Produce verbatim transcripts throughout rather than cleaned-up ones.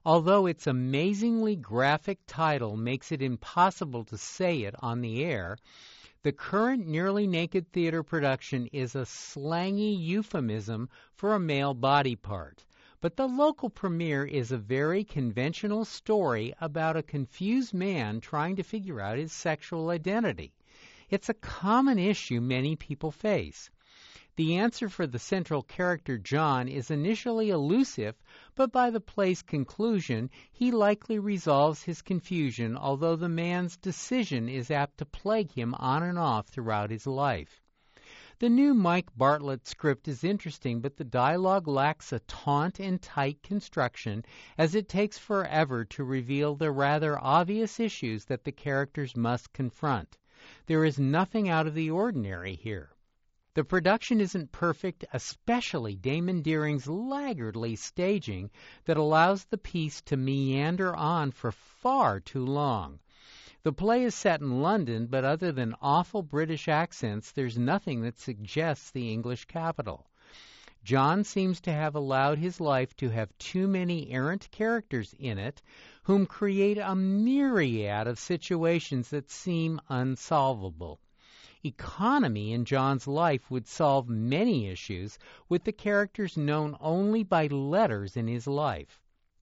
Although its amazingly graphic title makes it impossible to say it on the air, the current Nearly Naked theater production is a slangy euphemism for a male body part. But the local premiere is a very conventional story about a confused man trying to figure out his sexual identity. It's a common issue many people face. The answer for the central character, John, is initially elusive, but by the play's conclusion, he likely resolves his confusion, although the man's decision is apt to plague him on and off throughout his life. The new Mike Bartlett script is interesting, but the dialogue lacks a taut and tight construction, as it takes forever to reveal the rather obvious issues that the characters must confront. There is nothing out of the ordinary here. The production isn't perfect, especially Damon Deering's laggardly staging that allows the piece to meander on for far too long. The play is set in London, but other than awful British accents, there's nothing that suggests the English capital. John seems to have allowed his life to have too many errant characters in it, whom create a myriad of situations that seem unsolvable. Economy in John's life would solve many issues with the characters known only by letters in his life.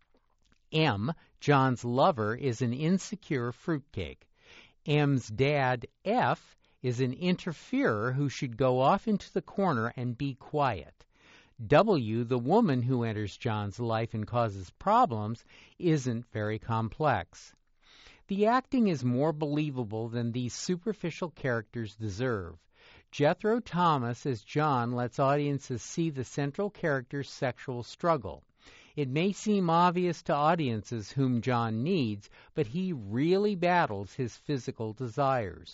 M, John's lover, is an insecure fruitcake. M's dad, F, is an interferer who should go off into the corner and be quiet. W, the woman who enters John's life and causes problems, isn't very complex. The acting is more believable than these superficial characters deserve. Jethro Thomas as John lets audiences see the central character's sexual struggle. It may seem obvious to audiences whom John needs, but he really battles his physical desires.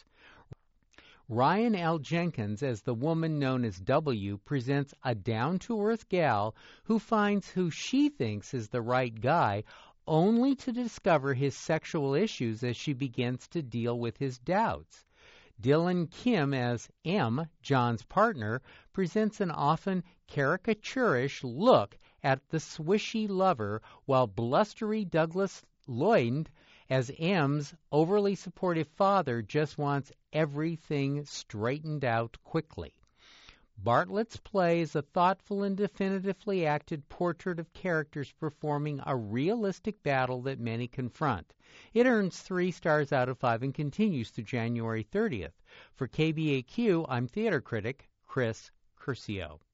Ryan L. Jenkins as the woman known as W presents a down-to-earth gal who finds who she thinks is the right guy, only to discover his sexual issues as she begins to deal with his doubts. Dylan Kim as M, John's partner, presents an often caricaturish look at the swishy lover, while blustery Douglas Lloyd as M's overly supportive father just wants everything straightened out quickly. Bartlett's play is a thoughtful and definitively acted portrait of characters performing a realistic battle that many confront. It earns three stars out of five and continues through January thirtieth. For K B A Q, I'm theater critic Chris Curcio.